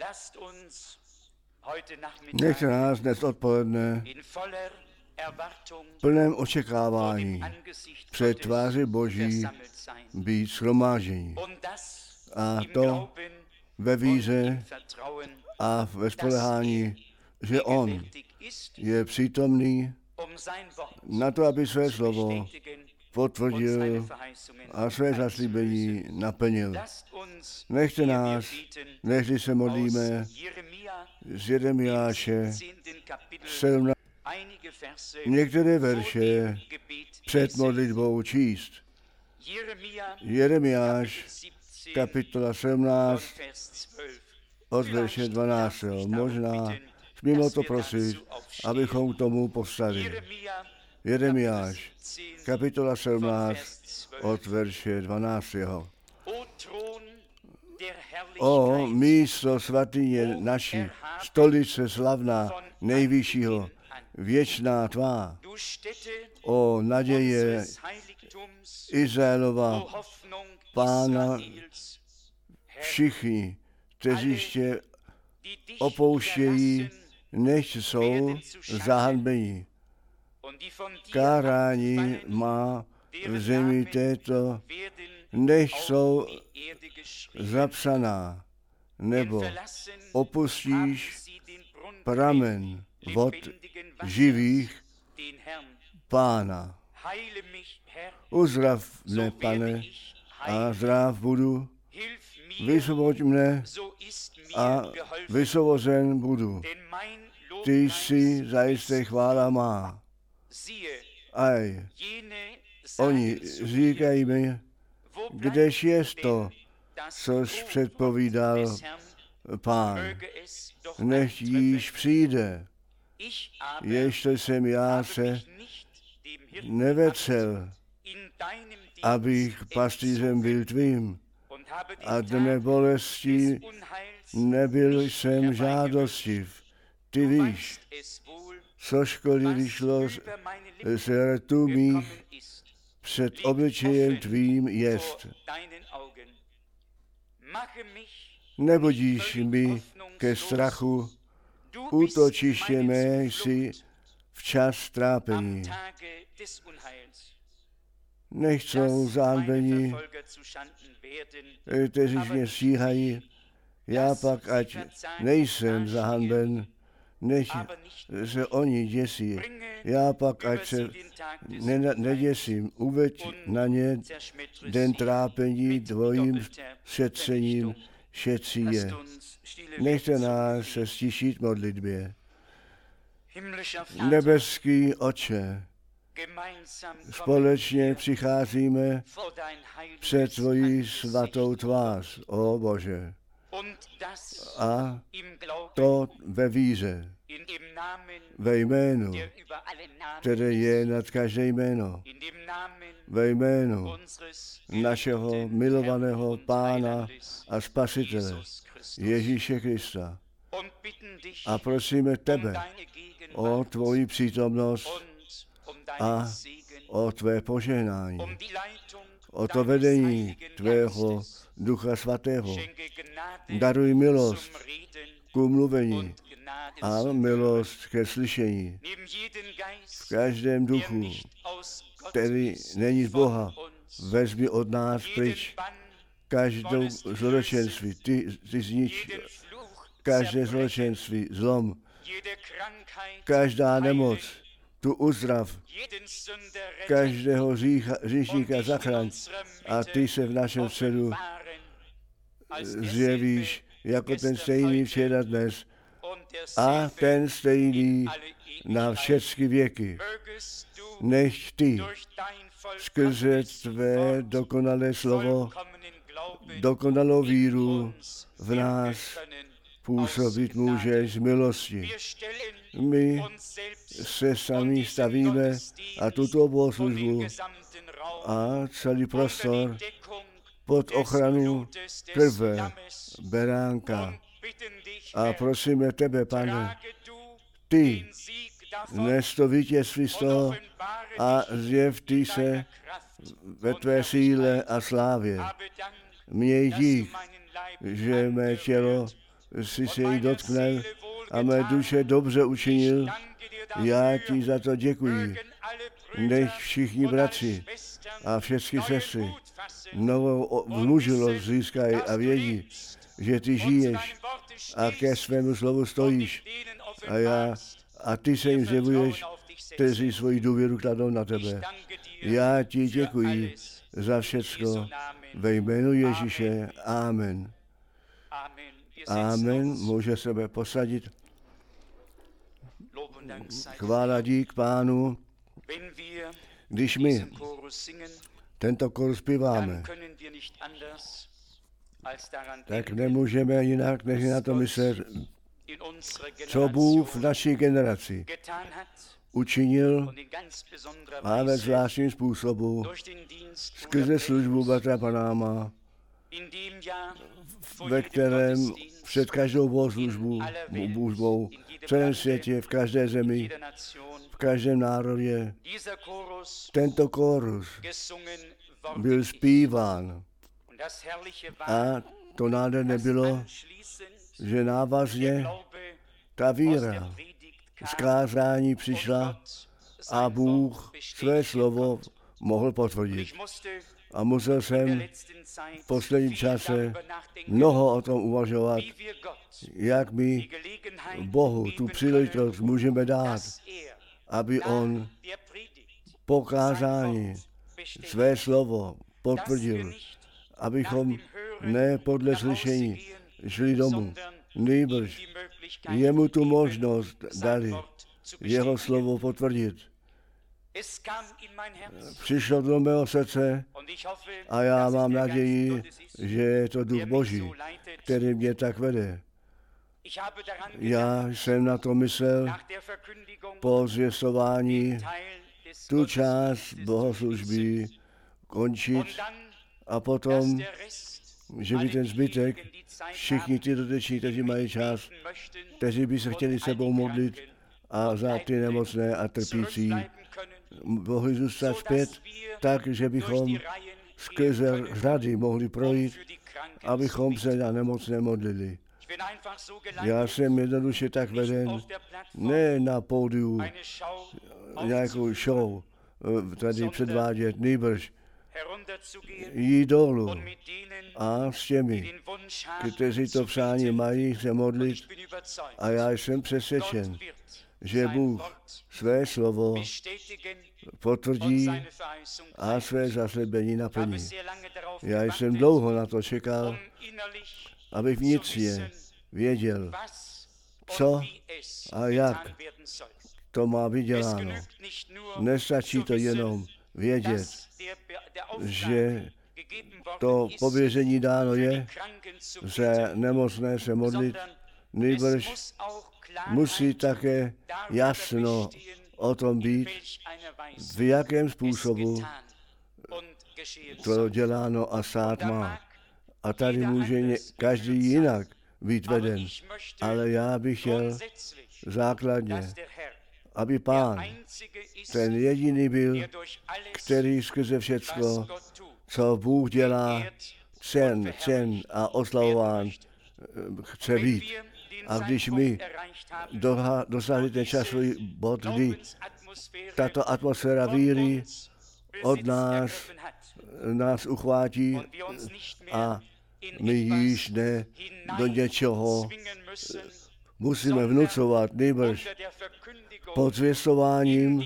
Nechte nás dnes odpoledne v plném očekávání před tváři Boží být shromáždění. A to ve víře a ve spolehání, že On je přítomný na to, aby své slovo potvrdil a své zaslíbení naplnil. Nechte nás, než se modlíme z Jeremiáše 17. Některé verše před modlitbou číst. Jeremiáš, kapitola 17, od verše 12. Možná smím o to prosit, abychom k tomu povstali. Jeremiáš, kapitola 17, od verše 12. O místo svatyně naší, stolice slavná, nejvyššího, věčná tvá, o naděje Izraelova, Pána, všichni, kteří ještě opouštějí, nechť jsou zahanbení. Kárání má v zemi této, nechť jsou zapsaná, nebo opustíš pramen vod živých Pána. Uzdrav mne, Pane, a zdrav budu, vysvoboď mne a vysvobozen budu. Ty jsi zajisté chvála má. Aj, oni říkají mi, kdež je to, což předpovídal Pán. Nechť již přijde, ještě jsem já se nevecel, abych pastýřem byl tvým, a dne bolesti nebyl jsem žádostiv. Ty víš, co škody vyšlo z rtů mých před obličejem tvým jest. Nebudíš mi ke strachu, útočiště mé jsi včas trápení. Nechcou zahanbení, kteří mě stíhají, já pak ať nejsem zahanben, nech se oni děsí, já pak ať se neděsím, uveď na ně den trápení dvojím šetřením šetří je. Nechte nás se stišit modlitbě. Nebeský Otče, společně přicházíme před tvoji svatou tvář, o Bože. A to ve víře, ve jménu, které je nad každé jméno, ve jménu našeho milovaného Pána a Spasitele Ježíše Krista. A prosíme tebe o tvoji přítomnost a o tvé požehnání, o to vedení tvého Ducha Svatého. Daruj milost k mluvení a milost ke slyšení. V každém duchu, který není z Boha, vezmi od nás pryč každou zločenství, ty znič každé zločenství, zlom, každá nemoc, tu uzdrav, každého hříšníka zachraň a ty se v našem středu zjevíš jako ten stejný včera dnes a ten stejný na všechny věky. Nechť ty skrze tvé dokonalé slovo, dokonalou víru v nás působit můžeš z milosti. My se sami stavíme a tuto bohoslužbu a celý prostor pod ochranu krve beránka. A prosíme tebe, Pane, ty nes to vítězství z toho a zjev ty se ve tvé síle a slávě. Měj dík, že mé tělo jsi se jí dotknul a mé duše dobře učinil. Já ti za to děkuji. Nech všichni bratři a všechny sestry novou vnužilost získají a vědí, že ty žiješ a ke svému slovu stojíš. A ty se jim zjevuješ, kteří svoji důvěru kladou na tebe. Já ti děkuji za všecko ve jménu Ježíše. Amen. Amen. Může sebe posadit. Chvála dík Pánu. Když my tento kor zpíváme, tak nemůžeme jinak, než na to myslet, co Bůh v naší generaci učinil a ve zvláštním způsobu skrze službu bratra Panáma, ve kterém před každou bohoslužbou v celém světě, v každé zemi, v každém národě, tento kórus byl zpíván. A to nádherné bylo, že návazně ta víra z kázání přišla a Bůh své slovo mohl potvrdit. A musel jsem v posledním čase mnoho o tom uvažovat, jak my Bohu tu příležitost můžeme dát, aby on po kázání své slovo potvrdil, abychom ne podle slyšení šli domů, nýbrž jemu tu možnost dali jeho slovo potvrdit. Přišlo do mého srdce a já mám naději, že je to Duch Boží, který mě tak vede. Já jsem na to myslel po zvěstování tu část bohoslužby končit a potom, že by ten zbytek, všichni ty doteční, kteří mají čas, kteří by se chtěli sebou modlit a za ty nemocné a trpící, mohli zůstat zpět, tak, že bychom skrze řady mohli projít, abychom se na nemocné modlili. Já jsem jednoduše tak veden, ne na pódiu nějakou show tady předvádět, nýbrž jít dolů a s těmi, kteří to přání mají, se modlit. A já jsem přesvědčen, že Bůh své slovo potvrdí a své zaslíbení naplní. Já jsem dlouho na to čekal, abych vnitřně věděl, co a jak to má být děláno. Nestačí to jenom vědět, že to pověření dáno je, že nemocné se modlit, nýbrž musí také jasno o tom být, v jakém způsobu to děláno a stát má. A tady může každý jinak být veden. Ale já bych chtěl základně, aby Pán, ten jediný byl, který skrze všecko, co Bůh dělá, cen a oslavován, chce být. A když my dosáhli ten časový bod, kdy tato atmosféra víry od nás uchvátí a my již ne do něčeho musíme vnucovat, nýbrž pod zvěstováním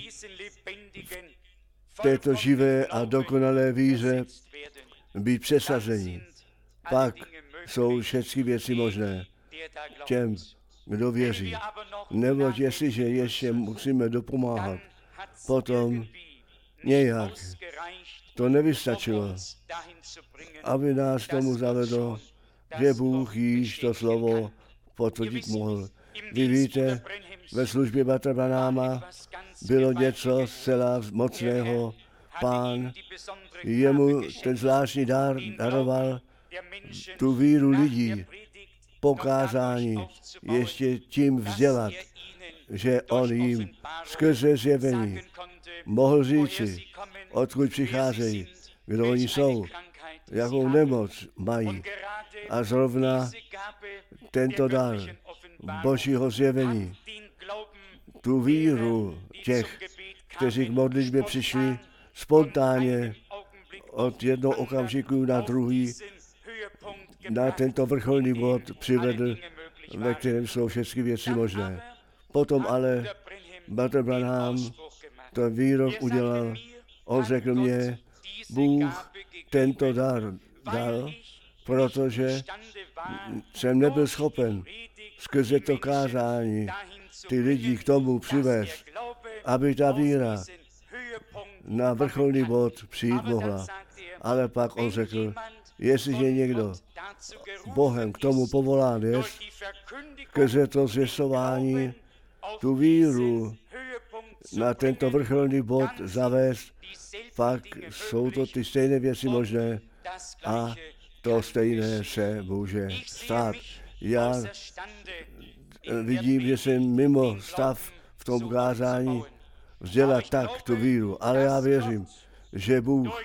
v této živé a dokonalé víře být přesazení. Pak jsou všechny věci možné těm, kdo věří. Neboť jestliže ještě musíme dopomáhat, potom nějak to nevystačilo, aby nás tomu zavedlo, že Bůh již to slovo potvrdit mohl. Vy víte, ve službě bratra Branáma bylo něco zcela mocného. Pán jemu ten zvláštní dar daroval tu víru lidí, pokázání ještě tím vzdělat, že on jim skrze zjevení mohl říci, odkud přicházejí, kdo oni jsou jakou nemoc mají. A zrovna tento dar Božího zjevení, tu víru těch, kteří k modlitbě přišli spontánně od jednoho okamžiku na druhý, na tento vrcholný bod přivedl, ve kterém jsou všechny věci možné. Potom ale Bratr Branham to výrok udělal. On řekl mě, Bůh tento dar dal, protože jsem nebyl schopen skrze to kázání ty lidi k tomu přivést, aby ta víra na vrcholný bod přijít mohla. Ale pak on řekl, jestliže někdo Bohem k tomu povolán je, skrze to zvěstování tu víru na tento vrcholný bod zavést, pak jsou to ty stejné věci možné a to stejné se může stát. Já vidím, že jsem mimo stav v tom kázání vzdělat tak tu víru, ale já věřím, že Bůh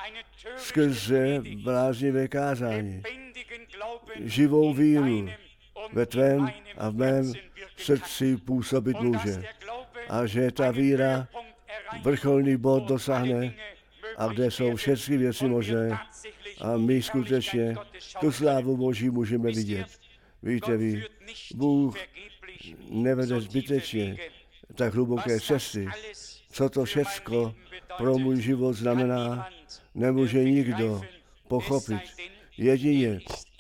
skrze bláznivé kázání živou víru ve tvém a v mém srdci působit může. A že ta víra vrcholný bod dosáhne a kde jsou všechny věci možné a my skutečně tu slávu Boží můžeme vidět. Víte vy, Bůh nevede zbytečně tak hluboké cesty. Co to všecko pro můj život znamená, nemůže nikdo pochopit. Jedině,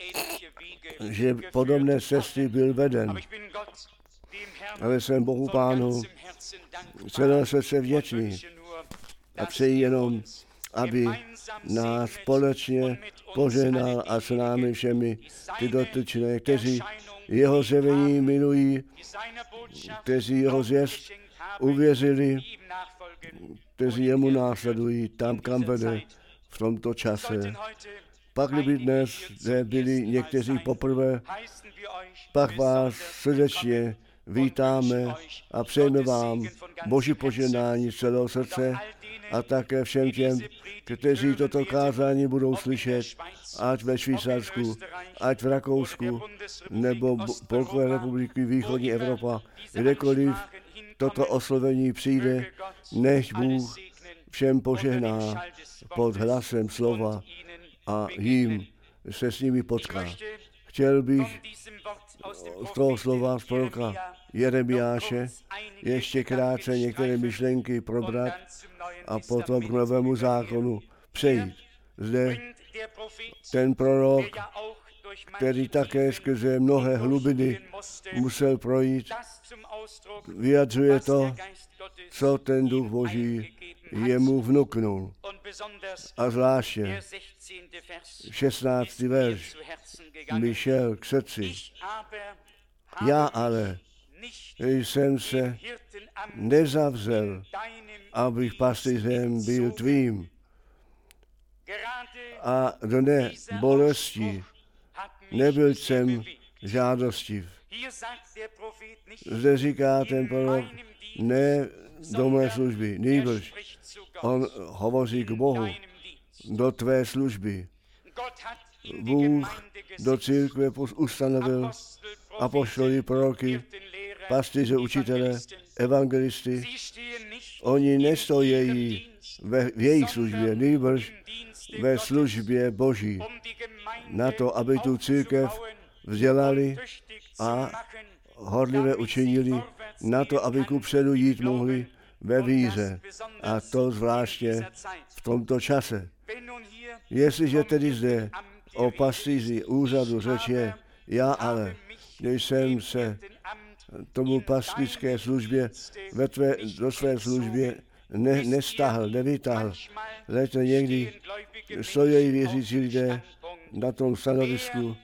že podobné cesty byl veden. Ale jsem Bohu Pánu celé srdce vděčný a přeji jenom, aby nás společně požehnal a s námi všemi ty dotyčné, kteří jeho zjevení milují, kteří jeho zvěst uvěřili, kteří jemu následují tam, kam vede v tomto čase. Pak kdyby dnes zde byli někteří poprvé, pak vás srdečně vítáme a přejeme vám Boží požehnání z celého srdce a také všem těm, kteří toto kázání budou slyšet, ať ve Švýcarsku, ať v Rakousku, nebo Polkové republiky, východní Evropa, kdekoliv toto oslovení přijde, nech Bůh všem požehná pod hlasem slova a jim se s nimi potká. Chtěl bych z toho slova z proroka Jeremiáše ještě krátce některé myšlenky probrat a potom k Novému zákonu přejít. Zde ten prorok, který také skrze mnohé hlubiny musel projít, vyjadřuje to, co ten Duch Boží jemu vnuknul. A zvláště 16. verš mi šel k srdci. Já ale jsem se nezavřel, abych pastýřem byl tvým. A dne bolesti nebyl jsem žádostiv. Zde říká ten prorok, ne do mé služby, nýbrž. On hovoří k Bohu, do tvé služby. Bůh do církve ustanovil apoštoly, proroky, pastýře, učitele, evangelisty. Oni nestojí v jejich službě, nýbrž ve službě Boží, na to, aby tu církev vzdělali a horlivé učinili, na to, aby kupředu jít mohli ve víře. A to zvláště v tomto čase. Jestliže tedy zde o pastýři úřadu řeč je, já ale, když jsem se tomu pastýřské službě do své službě nestáhl, nevytáhl. Leďte někdy stojí věřící lidé na tom stanovisku,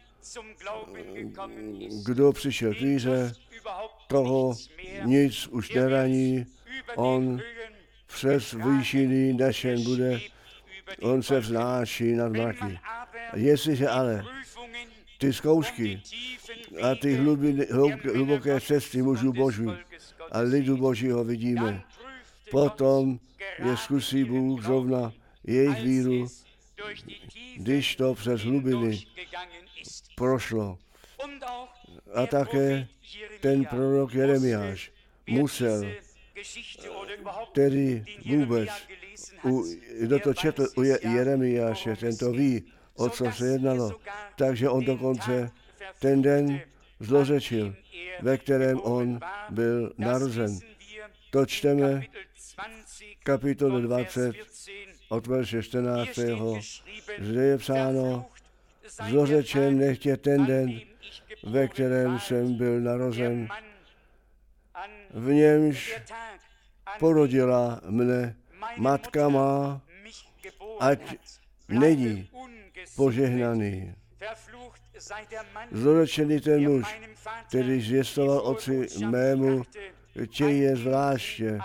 kdo přišel k víře, toho nic už neraní, on přes výšiny nešen bude, on se vznáší nad mraky. Jestliže ale ty zkoušky a ty hluboké cesty mužů Boží a lidu Božího vidíme, potom je zkusí Bůh zrovna jejich víru, když to přes hlubiny prošlo. A také ten prorok Jeremiáš musel, který vůbec, kdo to četl u Jeremiáše, ten to ví, o co se jednalo. Takže on dokonce ten den zlořečil, ve kterém on byl narozen. To čteme kapitolu 20 od verše 14. Zde je psáno, zlořečen nechtě ten den, ve kterém jsem byl narozen, v němž porodila mne matka má, ať není požehnaný. Zlořečený ten muž, který zvěstoval otci mému, chtějí je zvláště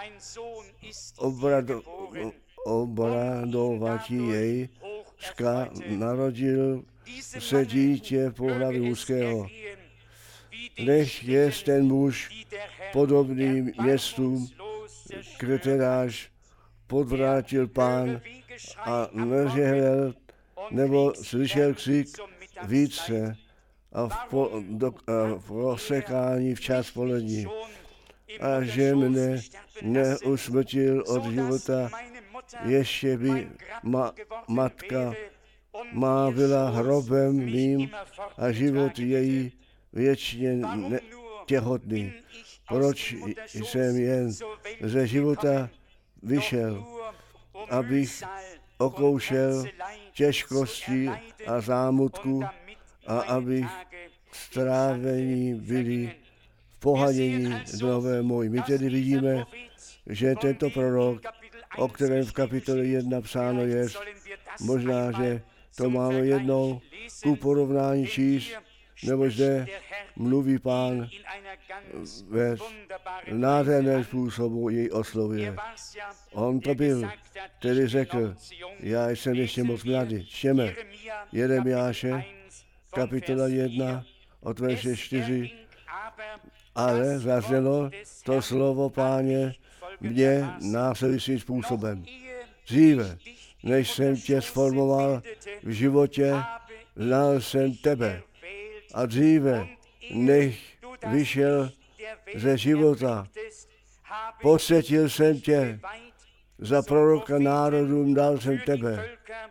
obradovatí jej, narodil se dítě pohlaví mužského. Nech je ten muž podobný městům, kteráž podvrátil Pán a nežehlel, nebo slyšel křik více a v rozsekání včas polední. A že mne neusmrtil od života, ještě by matka má byla hrobem mým a život její věčně těhotný. Proč jsem jen ze života vyšel, abych okoušel těžkosti a zámutku a abych strávení byli v pohadění dnové můj. My tedy vidíme, že tento prorok, o kterém v kapitole 1 psáno je, možná, že to máme jednou ku porovnání číst, nebo zde mluví Pán ve nádherném způsobu jej oslovuje. On to byl, který řekl, já jsem ještě moc mladý. Čteme Jeremiáše, kapitola 1, od verše 4, ale zaznělo to slovo Páně mě následujícím způsobem. Dříve, než jsem tě sformoval v životě, znal jsem tebe. A dříve, než vyšel ze života, posvětil jsem tě, za proroka národům dal jsem tebe.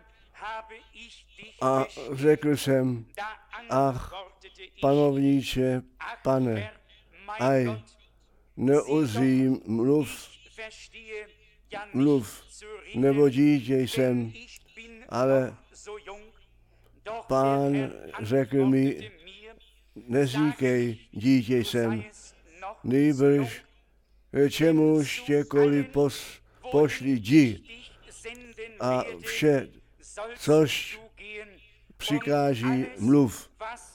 A řekl jsem, ach, panovníče, pane, aj, neuzím, mluv, nebo dítě jsem, ale Pán řekl mi, neříkej, dítě jsem, nýbrž čemuž těkoliv pošli jdi a vše, což přikáží, mluv,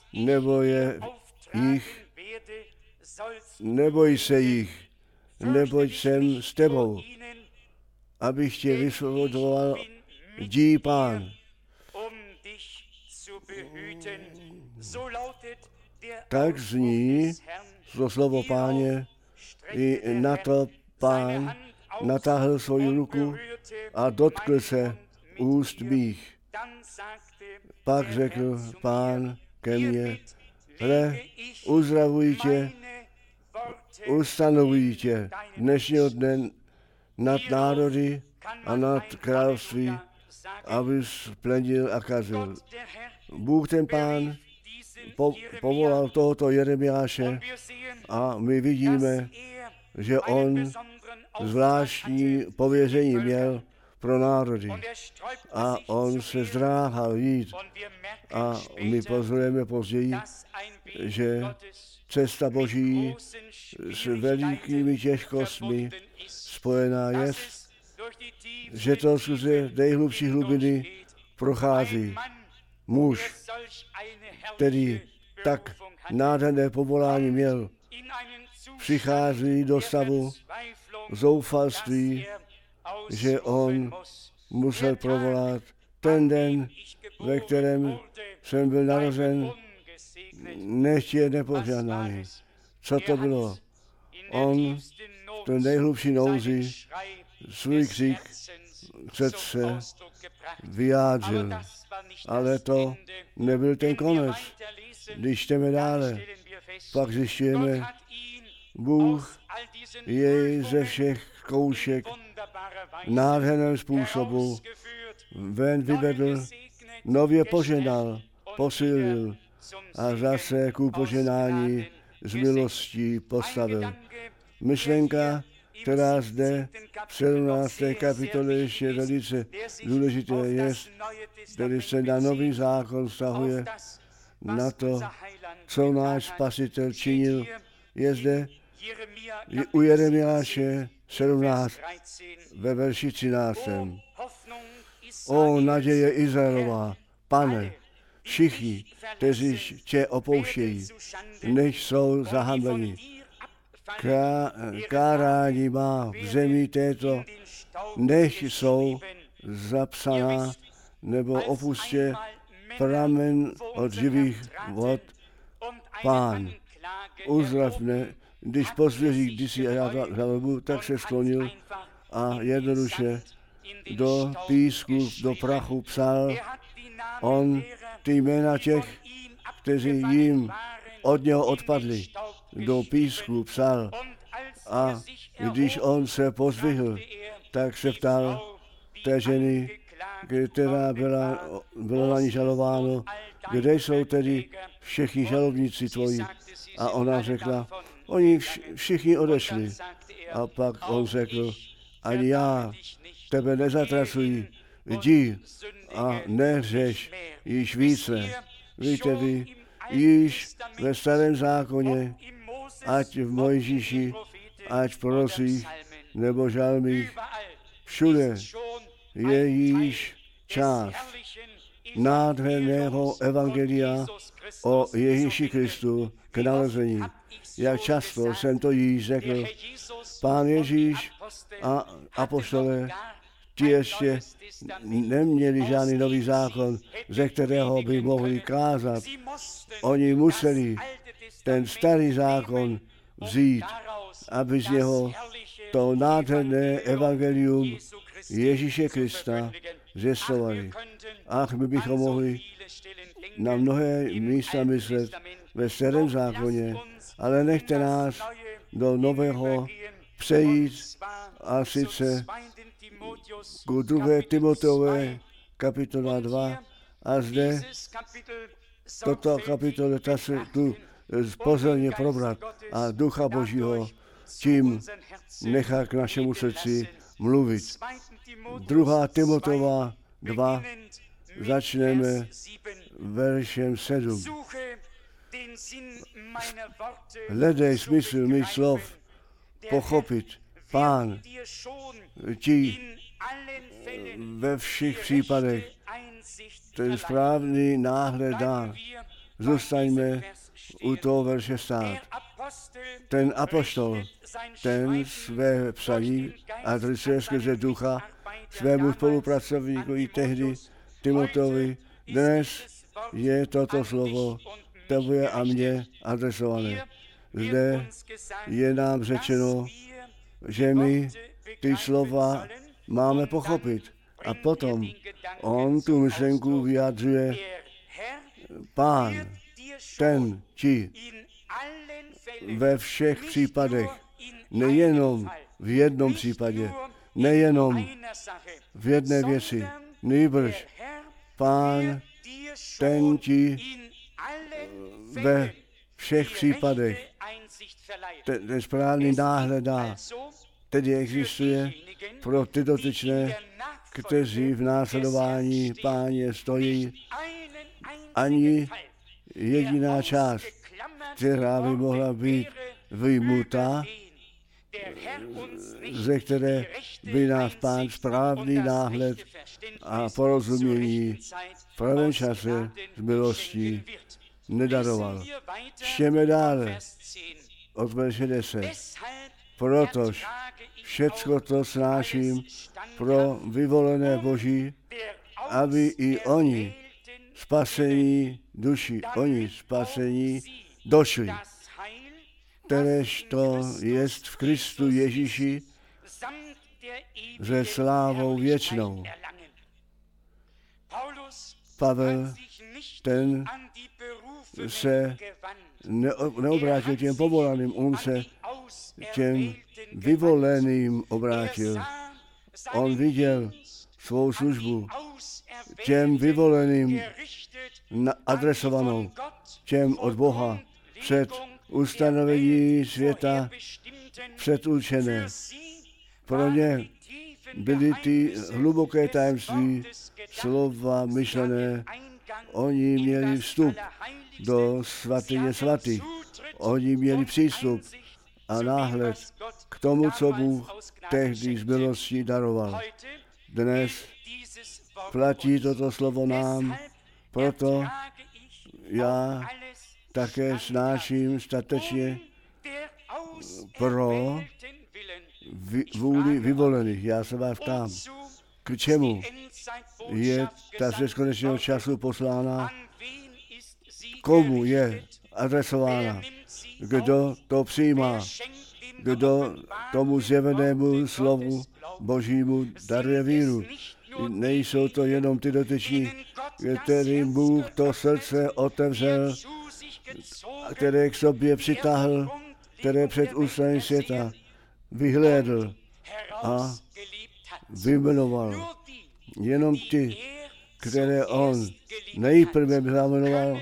neboj se jich, neboť jsem s tebou, abych tě vysvobodoval, jdi Pán. Tak zní to slovo Páně, i na to Pán natáhl svoji ruku a dotkl se úst mých. Pak řekl Pán ke mně, hle, uzdravuji tě, ustanovuji tě dnešního dne nad národy a nad království, abys plenil a kazil. Bůh ten Pán povolal tohoto Jeremiáše a my vidíme, že on zvláštní pověření měl pro národy a on se zdráhal jít a my pozorujeme později, že cesta Boží s velikými těžkostmi spojená je, že to skrze nejhlubší hlubiny prochází. Muž, který tak nádherné povolání měl, přichází do stavu zoufalství, že on musel provolat ten den, ve kterém jsem byl narozen, nechť je nepožádaný. Co to bylo? On v té nejhlubší nouzi svůj křik přece vyjádřil. Ale to nebyl ten konec. Když čteme dále, pak zjišťujeme, Bůh jej ze všech zkoušek nádherném způsobu ven vyvedl, nově poženal, posílil a zase ku poženání z milostí postavil. Myšlenka, která zde v 17. kapitole ještě velice důležité je, tedy se na nový zákon vztahuje na to, co náš Spasitel činil, je zde u Jeremiáše 17 ve verši 13. O naděje Izraelova, Pane, všichni, kteří tě opouštějí, než jsou zahambeni. Kárání má v zemi této, než jsou zapsaná nebo opustě pramen od živých vod. Pán, uzdrav mne, když pozdvěří kdysi a já žalobu, tak se sklonil a jednoduše do písku, do prachu psal. On ty jména těch, kteří jim od něho odpadli, do písku psal. A když on se pozdvihl, tak se ptal té ženy, která bylo na ní žalováno, kde jsou tedy všichni žalobníci tvoji. A ona řekla, oni všichni odešli. A pak on řekl, ani já tebe nezatracuji, jdi a nehřeš již více. Víte vy, již ve starém zákoně, ať v Mojžíši, ať v prorocích nebo žalmích, všude je již část nádherného evangelia o Ježíši Kristu k nalezení. Jak často jsem to již řekl, Pán Ježíš a apoštolé, ti ještě neměli žádný nový zákon, ze kterého by mohli kázat. Oni museli ten starý zákon vzít, aby z něho to nádherné evangelium Ježíše Krista zjistovali. Ach, my bychom mohli na mnohé místa myslet ve starém zákoně, ale nechte nás do nového přejít a sice ku 2. Timoteové kapitola 2 a zde toto kapitole tu pozorně probrat a Ducha Božího tím nechá k našemu srdci mluvit. 2. Timoteova 2 začneme veršem 7. Hledej smysl mých slov pochopit. Pán ti ve všech případech ten správný náhled dá. Zůstaňme u toho verše stát. Ten apoštol, ten své psaní adresuje skrze Ducha svému spolupracovníku i tehdy Timoteovi. Dnes je toto slovo tobě a mně adresované. Zde je nám řečeno, že my ty slova máme pochopit. A potom on tu myšlenku vyjadřuje, Pán, ten ti ve všech případech, nejenom v jednom případě, nejenom v jedné věci, nýbrž Pán, ten ti ve všech případech ten správný náhled dá. Tedy existuje pro ty dotyčné, kteří v následování Páně stojí, ani jediná část, která by mohla být vyjmuta, ze které by nás Pán správný náhled a porozumění v pravém čase z milostí nedaroval. Čtěme dále od verše 10. Protož všecko to snáším pro vyvolené Boží, aby i oni spasení duši, oni spasení došli. Kteréž to jest v Kristu Ježíši se slávou věčnou. Pavel, ten se neobrátil těm povolaným, on se těm vyvoleným obrátil. On viděl svou službu těm vyvoleným adresovanou, těm od Boha před ustanovení světa předurčené. Pro ně byly ty hluboké tajemství slova myšlené. Oni měli vstup do svatyně svatých. Oni měli přístup a náhled k tomu, co Bůh tehdy z milostí daroval. Dnes platí toto slovo nám, proto já také snáším statečně pro vůli vyvolených. Já se vás ptám, k čemu je ta z konečného času poslána, komu je adresována, kdo to přijímá, kdo tomu zjevenému slovu Božímu daruje víru. Nejsou to jenom ty dotyční, kterým Bůh to srdce otevřel, které k sobě přitáhl, které před ústavem světa vyhlédl a vyjmenoval. Jenom ty, které on nejprve zamenoval,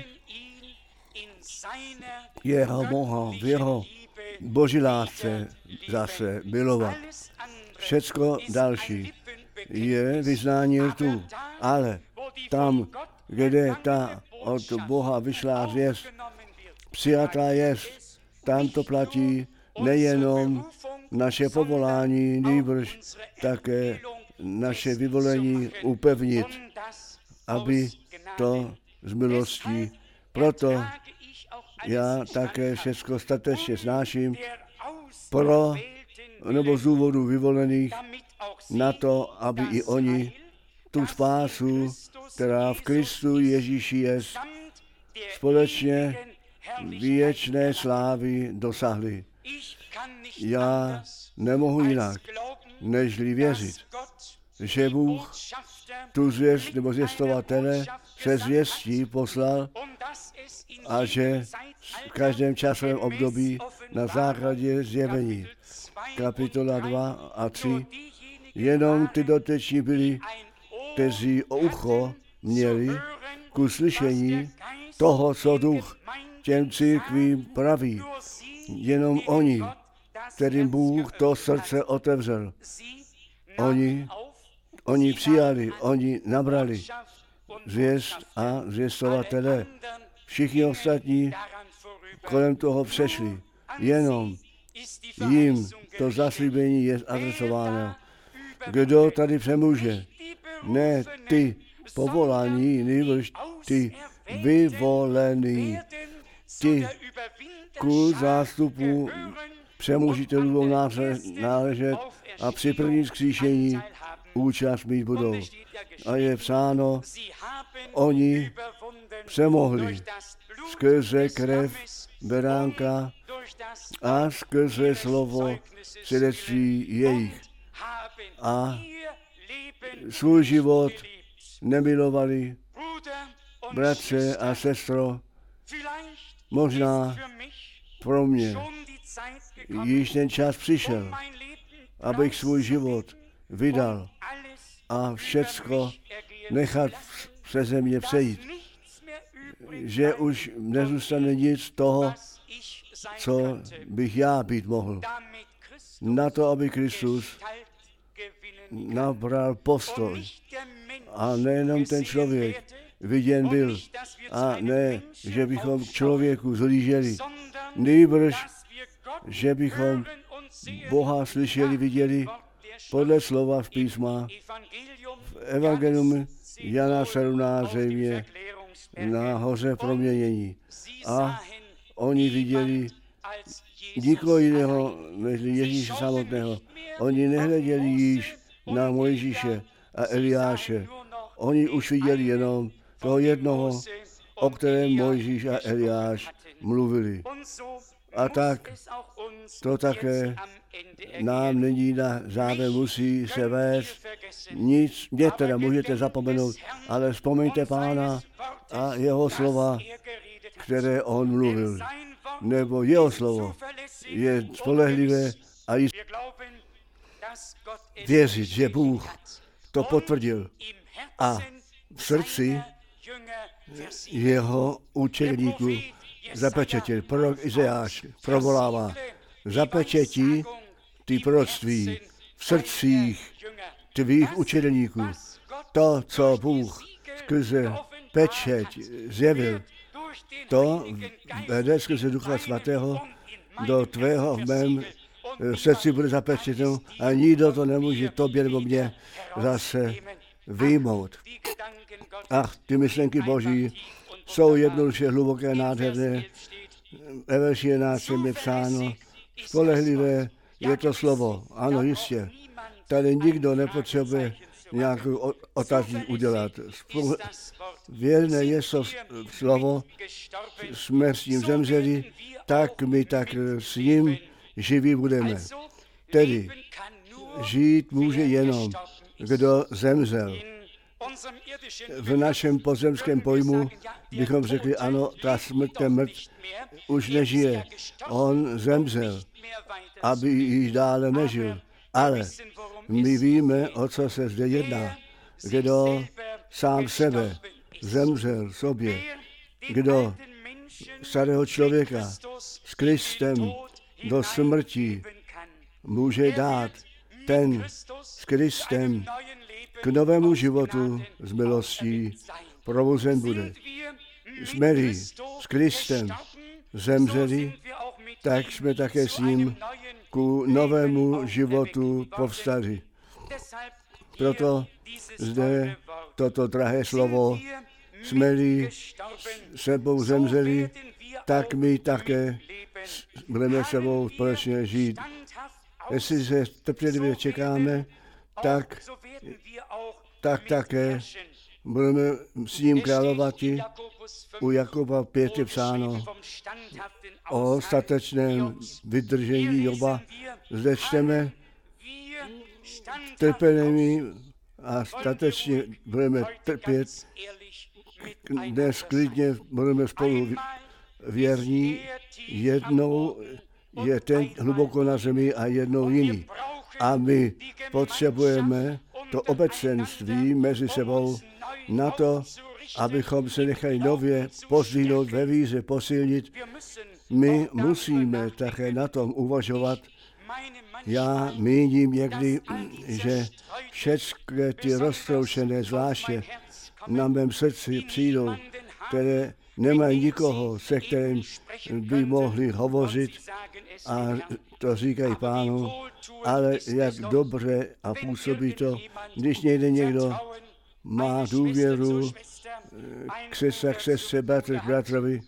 jeho mohl v jeho boží lásce zase milovat. Všecko další je vyznání rtů, ale tam, kde ta od Boha vyšlá zvěst, přijatá jest, tam to platí nejenom naše povolání, nýbrž také naše vyvolení upevnit, aby to z milostí. Proto já také všecko statečně snáším pro nebo z důvodu vyvolených na to, aby i oni tu spásu, která v Kristu Ježíši je, společně věčné slávy dosahli. Já nemohu jinak, nežli věřit, že Bůh tu zvěst nebo zvěstovatele se zvěstí poslal a že v každém časovém období na základě zjevení kapitola 2 a 3 jenom ty doteční byli, kteří ucho měli ku slyšení toho, co Duch těm církvím praví. Jenom oni, kterým Bůh to srdce otevřel. Oni přijali, oni nabrali zvěst a zvěstovatele. Všichni ostatní kolem toho přešli. Jenom jim to zaslíbení je adresováno. Kdo tady přemůže? Ne ty povolání, nýbrž ty vyvolení. Ti ku zástupu přemůžitelů náležet a při prvním vzkříšení účast mít budou. A je psáno, oni přemohli skrze krev beránka a skrze slovo svědectví jejich. A svůj život nemilovali. Bratře a sestro, možná pro mě již ten čas přišel, abych svůj život vydal a všecko nechat přeze mě přejít. Že už nezůstane nic toho, co bych já být mohl. Na to, aby Kristus nabral postoj. A nejenom ten člověk viděn byl. A ne, že bychom k člověku zlíželi. Nýbrž, že bychom Boha slyšeli, viděli podle slova v písma. V evangelium Jana 17 zřejmě na hoře proměnění. A oni viděli nikoho jiného, než Ježíše samotného. Oni nehleděli již na Mojžíše a Eliáše. Oni už viděli jenom toho jednoho, o kterém Mojžíš a Eliáš mluvili. A tak to také nám nyní na závěr musí se vést. Nic, mě teda můžete zapomenout, ale vzpomeňte Pána a jeho slova, které on mluvil. Nebo jeho slovo je spolehlivé a jisté. Věřit, že Bůh to potvrdil a v srdci jeho učedníků zapečetil. Prorok Izajáš provolává, zapečetí ty proroctví v srdcích tvých učedníků. To, co Bůh skrze pečeť zjevil, to vede skrze Ducha Svatého do tvého v mém srdci bude zapečetěno a nikdo to nemůže tobě nebo mě zase vyjmout. Ach, ty myšlenky Boží jsou jednoduše hluboké, nádherné. Everší je náčem je psáno, spolehlivé je to slovo. Ano, jistě. Tady nikdo nepotřebuje nějakou otázku udělat. Věrné je to slovo, jsme s ním zemřeli, tak my tak s ním živí budeme. Tedy žít může jenom, kdo zemřel. V našem pozemském pojmu bychom řekli, ano, ta smrt, ten mrtv už nežije. On zemřel, aby již dále nežil. Ale my víme, o co se zde jedná. Kdo sám sebe zemřel sobě, kdo starého člověka s Kristem do smrti může dát, ten s Kristem k novému životu z milostí provozen bude. Jsme-li s Kristem zemřeli, tak jsme také s ním ku novému životu povstali. Proto zde toto drahé slovo, jsme-li sebou zemřeli, tak my také budeme sebou společně žít. Jestli se trpělivě čekáme, tak také budeme s ním královat. U Jakoba 5 je psáno o statečném vydržení Joba. Zde čteme trpělivý a statečně budeme trpět. Dnes klidně budeme spolu věrní. Jednou je ten hluboko na zemi a jednou jiný. A my potřebujeme to obecenství mezi sebou na to, abychom se nechali nově pozdvihnout ve víře, posilnit. My musíme také na tom uvažovat. Já míním někdy, že všechny ty roztroušené zvláště na mém srdci přijdou, které nemají nikoho, se kterým by mohli hovořit a to říkají Pánu, ale jak dobře a působí to, když někdo má důvěru k sestře, bratr k bratrovi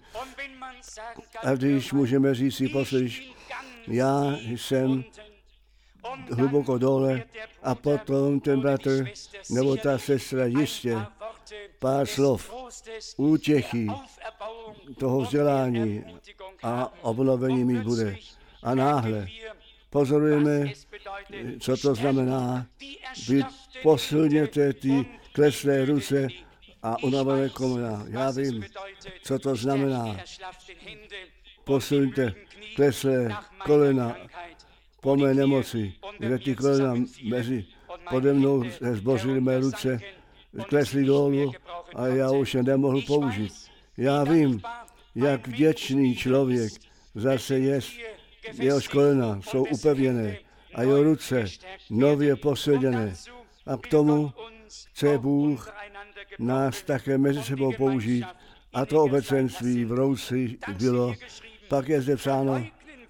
a když můžeme říct si, poslyš, já jsem hluboko dole a potom ten bratr nebo ta sestra jistě pár slov útěchy toho vzdělání a obnovení mít bude. A náhle pozorujeme, co to znamená, vy posilněte ty kleslé ruce a unavené kolena. Já vím, co to znamená. Posilňte kleslé kolena po mé nemoci, kde ty kolena mezi pode mnou se zbořily mé ruce, klesly dolů a já už je nemohl použít. Já vím, jak vděčný člověk zase je, jeho kolena jsou upevněné a jeho ruce nově posilněné. A k tomu chce Bůh nás také mezi sebou použít a to obecenství v rouci bylo. Pak je zde psáno,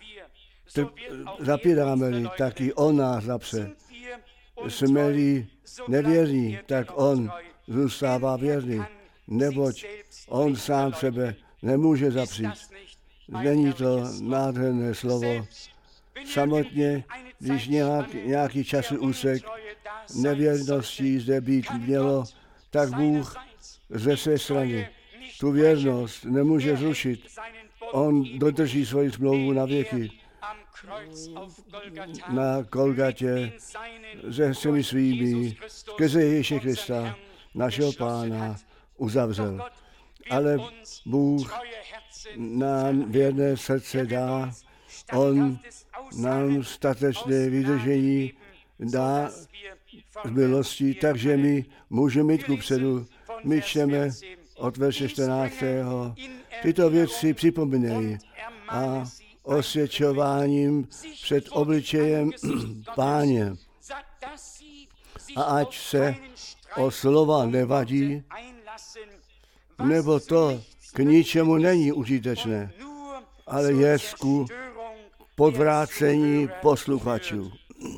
zapíráme-li, tak i on nás zapře. Jsme-li nevěrní, tak on zůstává věrný, neboť on sám sebe nemůže zapřít. Není to nádherné slovo. Samotně, když nějaký časový úsek nevěrností zde být mělo, tak Bůh ze své strany tu věrnost nemůže zrušit. On dodrží svoji smlouvu na věky. na Golgatě se všemi svými skrze Ježíše Krista, našeho Pána, uzavřel. Ale Bůh nám věrné srdce dá, On nám statečné vydržení dá z milosti, takže my můžeme jít kupředu. My čteme od verše 14. Tyto věci připomínají a osvědčováním před obličejem Páně. A ať se o slova nevadí, nebo to k ničemu není užitečné, ale je ku podvrácení posluchačů.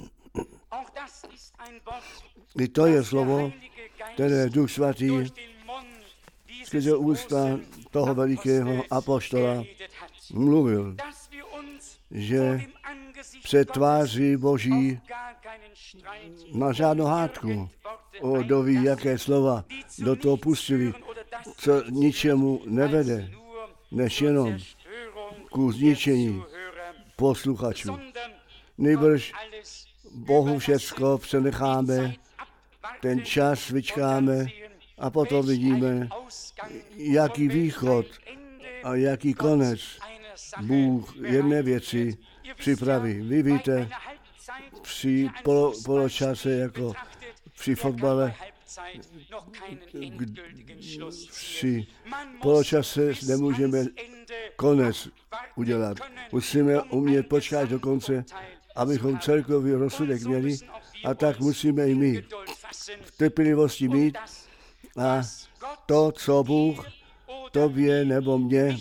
I to je slovo, které Duch Svatý skrze ústa toho velikého apoštola mluvil, že před tváří Boží na žádnou hádku o doví, jaké slova do toho pustili, co ničemu nevede, než jenom ku zničení posluchačů. Nejbrž Bohu všecko přenecháme, ten čas vyčkáme a potom vidíme, jaký východ a jaký konec Bůh jedné věci připraví. Vy víte, při poločase jako při fotbale, při poločase nemůžeme konec udělat. Musíme umět počkat do konce, abychom celkový rozsudek měli, a tak musíme i my v trpělivosti mít a to, co Bůh tobě nebo mně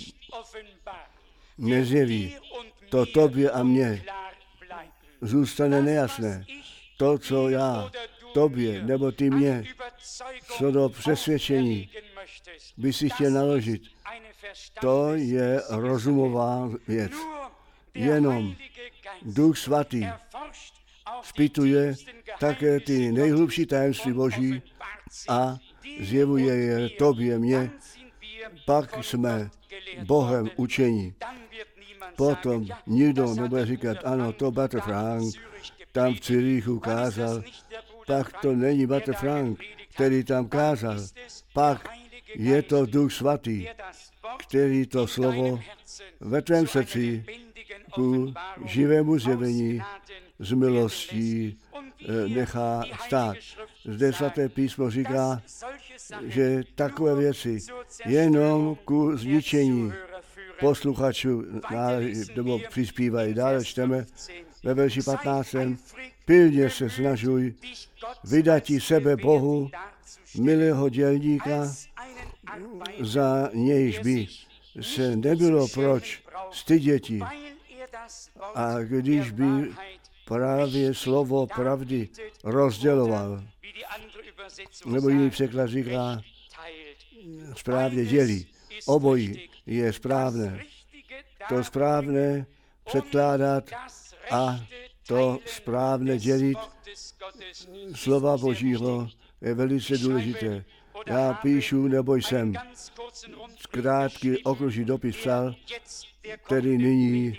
nezjeví, to tobě a mně zůstane nejasné. To, co já tobě nebo ty mě, co do přesvědčení by si chtěl naložit, to je rozumová věc. Jenom Duch Svatý zpytuje také ty nejhlubší tajemství Boží a zjevuje je tobě, mně. Pak jsme Bohem učení. Potom nikdo nebude říkat, ano, to Bratr Frank tam v Zürichu kázal. Pak to není Bratr Frank, který tam kázal. Pak je to Duch Svatý, který to slovo ve tvém srdci ku živému zjevení z milostí nechá stát. Zde svaté písmo říká, že takové věci jenom ku zničení posluchačů nebo přispívají. Dále čteme ve verši 15. Pilně se snažuj vydati sebe Bohu, milého dělníka, za nějž by se nebylo proč styděti. A když by právě slovo pravdy rozděloval, nebo jiný překlad říká, správně dělí. Obojí je správné. To správné předkládat a to správné dělit slova Božího je velice důležité. Já píšu, nebo jsem krátký okružný dopis psal, který nyní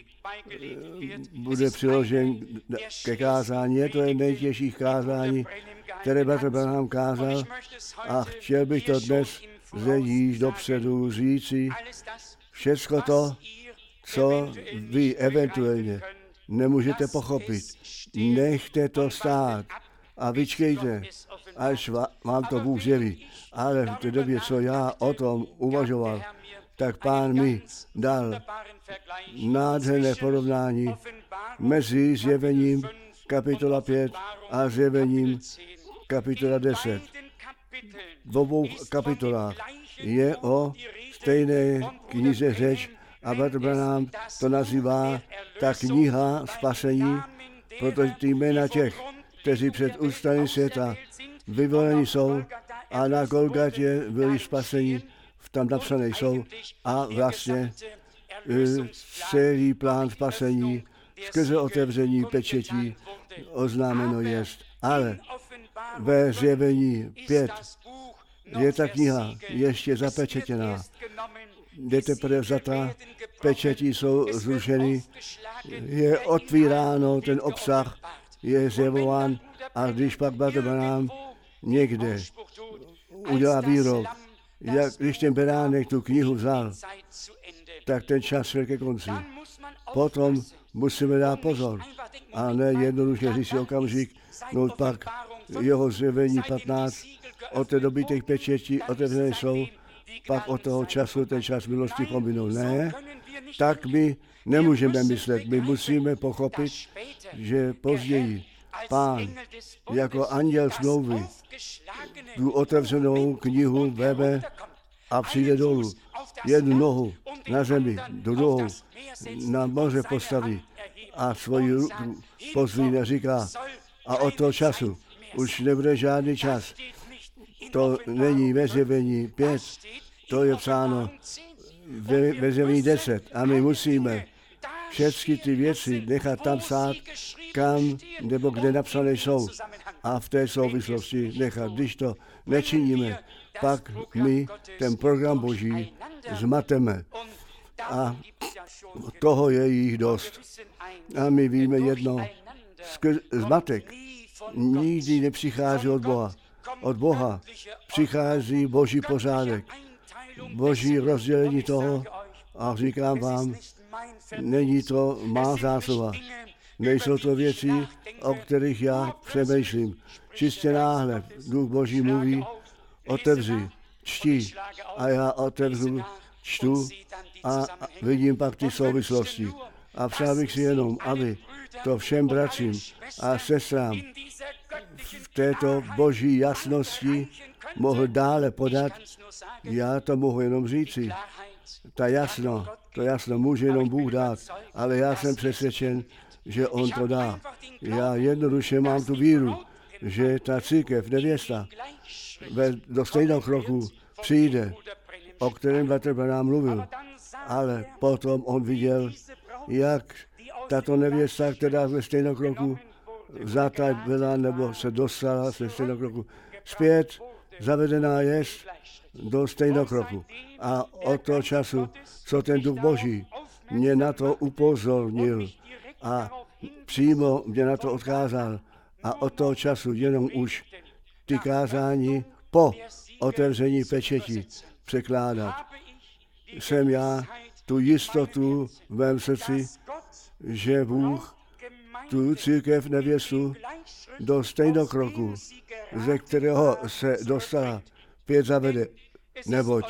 bude přiložen ke kázání. Je to nejtěžší kázání, které Bratr Branham kázal, a chtěl bych to dnes zde již dopředu říci. Všecko to, co vy eventuálně nemůžete pochopit, nechte to stát a vyčkejte, až vám to Bůh zjeví. Ale v té době, co já o tom uvažoval, tak Pán mi dal nádherné porovnání mezi zjevením kapitola 5 a zjevením kapitola 10. V obou kapitolách je o stejné knize řeč a Bratr Branham to nazývá ta kniha spasení, protože ty jména těch, kteří před ustaním světa vyvoleni jsou a na Golgatě byli spaseni, tam napsané jsou, a vlastně celý plán spasení skrze otevření pečetí oznámeno jest. Ale ve zjevení 5 je ta kniha ještě zapečetěná je teprve vzata, pečeti jsou zrušeny, je otvíráno ten obsah, je zjevován a když pak bratr Branham někde udělá výrok, jak když ten beránek tu knihu vzal, tak ten čas šel ke konci. Potom musíme dát pozor a ne jednoduše říct si okamžik, no pak jeho zjevení 15, od té doby těch pečetí otevřené jsou, pak od toho času ten čas milosti pominul. Ne, tak my nemůžeme myslet, my musíme pochopit, že později Pán jako anděl smlouvy tu otevřenou knihu veme a přijde dolů. Jednu nohu na zemi, druhou na moře postaví a svoji ruku pozvíne říká a od toho času už nebude žádný čas. To není ve zjevení 5, to je psáno ve zjevení 10 a my musíme všechny ty věci nechat tam stát, kam nebo kde napsané jsou a v té souvislosti nechat. Když to nečiníme, pak my ten program Boží zmateme a toho je jich dost. A my víme jedno, zmatek nikdy nepřichází od Boha. Od Boha přichází Boží pořádek, Boží rozdělení toho a říkám vám, není to má zásluha. Nejsou to věci, o kterých já přemýšlím. Čistě náhle Duch Boží mluví, otevři, čti a já otevřu, čtu a vidím pak ty souvislosti. A přál bych si jenom, aby to všem bratřím a sestrám v této Boží jasnosti mohl dále podat. Já to mohu jenom říci. To jasno může jenom Bůh dát, ale já jsem přesvědčen, že On to dá. Já jednoduše mám tu víru, že ta církev, nevěsta, do stejného kroku přijde, o kterém bratr Branham mluvil. Ale potom on viděl, jak tato nevěsta, která ve stejného kroku vzata byla nebo se dostala ze stejného kroku zpět, zavedená jest do stejného kroku. A od toho času, co ten Duch Boží mě na to upozornil a přímo mě na to odkázal a od toho času jenom už ty kázání po otevření pečeti překládat. Jsem já tu jistotu v mém srdci, že Bůh tu církev nevěstu do stejného kroku, ze kterého se dostala, 5 zavede, neboť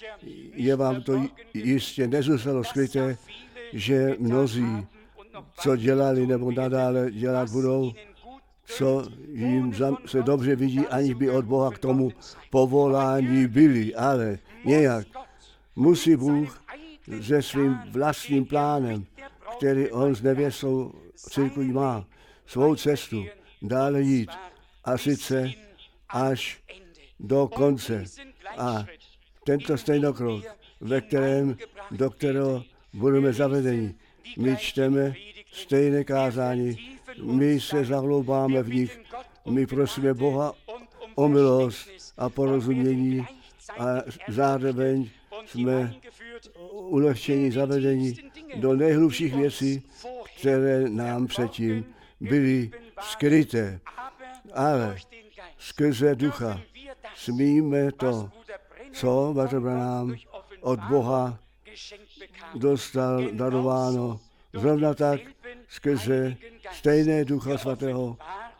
je vám to jistě nezůstalo skryté, že mnozí, co dělali nebo nadále dělat budou, co jim se dobře vidí, aniž by od Boha k tomu povolání byli, ale nějak musí Bůh se svým vlastním plánem, který on s nevěstou církví má, svou cestu dále jít a sice až do konce. A tento stejnokrok, do kterého budeme zavedeni, my čteme stejné kázání, my se zahloubáme v nich, my prosíme Boha o milost a porozumění a zároveň jsme ulehčení zavedení do nejhlubších věcí, které nám předtím byly skryté. Ale skrze Ducha smíme to, co bratr Branham od Boha dostal darováno, zrovna tak skrze stejné Ducha Svatého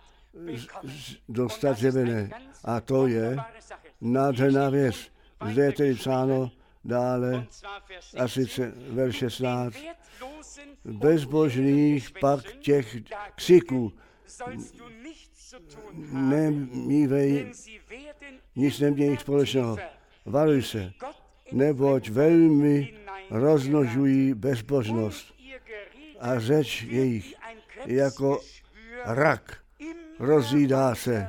dostat zjevené. A to je nádherná věc. Zde je tedy psáno dále, a sice verš 16. Bezbožných pak těch křiků nemívej, nic nemějí společného. Varuj se, neboť velmi rozmnožují bezbožnost a řeč jejich jako rak rozjídá se.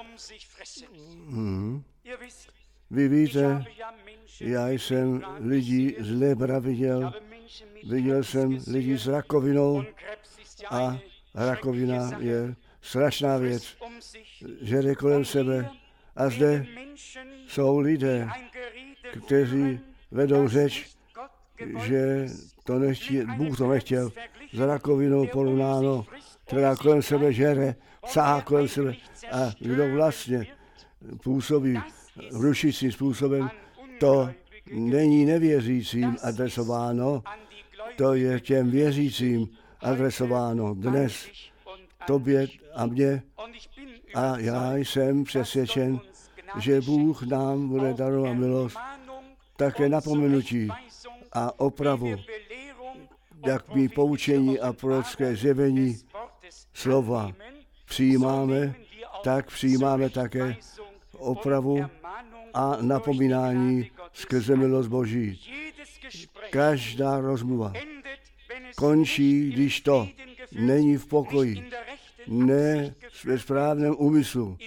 Vy víte, já jsem lidí z lebra viděl jsem lidi s rakovinou a rakovina je strašná věc, že jde kolem sebe a zde jsou lidé, kteří vedou řeč že Bůh to nechtěl s rakovinou porovnáno, která kolem sebe žere, sahá kolem sebe a kdo vlastně působí rušícím způsobem, to není nevěřícím adresováno, to je těm věřícím adresováno dnes, tobě a mně. A já jsem přesvědčen, že Bůh nám bude darovat milost, také napomenutí a opravu, jak my poučení a prorocké zjevení slova přijímáme, tak přijímáme také opravu a napomínání skrze milost Boží. Každá rozmluva končí, když to není v pokoji, ne ve správném úmyslu.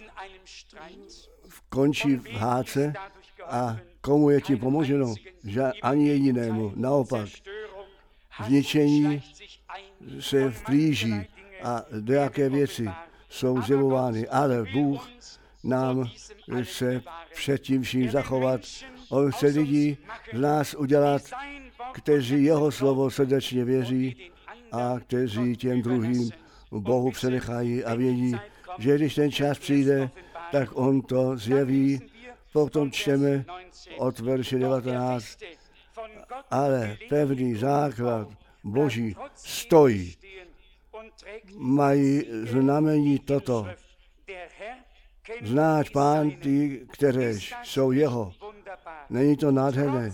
Končí v hádce a komu je tím pomoženo? Že ani jedinému. Naopak, zničení se vplíží a jaké věci jsou zjevovány, ale Bůh nám chce před tím vším zachovat. On chce lidi z nás udělat, kteří jeho slovo srdečně věří a kteří těm druhým Bohu přenechají a vědí, že když ten čas přijde, tak on to zjeví. Potom čteme od verše 19. Ale pevný základ Boží stojí. Mají znamení toto. Znáš Pán ty, které jsou jeho. Není to nádherné.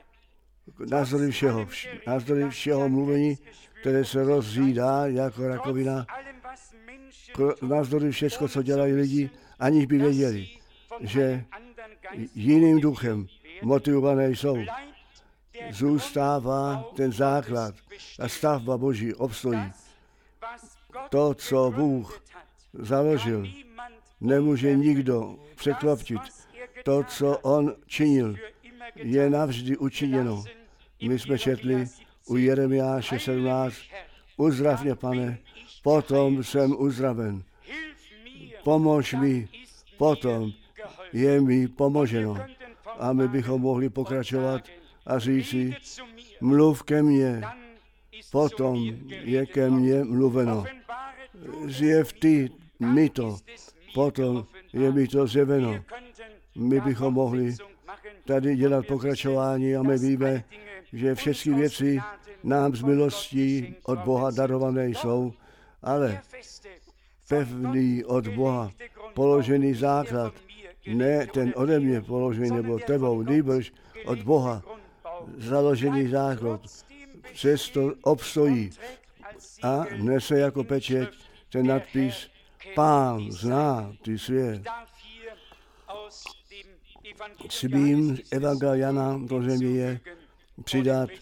Navzdory všeho mluvení, které se rozřídá jako rakovina, navzdory všecko, co dělají lidi, aniž by věděli, že jiným duchem motivované jsou. Zůstává ten základ a stavba Boží obstojí. To, co Bůh založil, nemůže nikdo překloptit. To, co on činil, je navždy učiněno. My jsme četli u Jeremiáše 17, uzdrav mě, Pane, potom jsem uzdraven. Pomož mi, potom je mi pomoženo. A my bychom mohli pokračovat a říci, mluv ke mně, potom je ke mně mluveno. Zjev ty mi to, potom je mi to zjeveno. My bychom mohli tady dělat pokračování a my víme, že všechny věci nám z milostí od Boha darované jsou, ale pevný od Boha položený základ, ne ten ode mě položený nebo tebou, nýbrž od Boha založený základ, přesto obstojí a nese jako pečeť ten nadpis Pán zná ty svět. Smím Evangelia Jana do země je přidat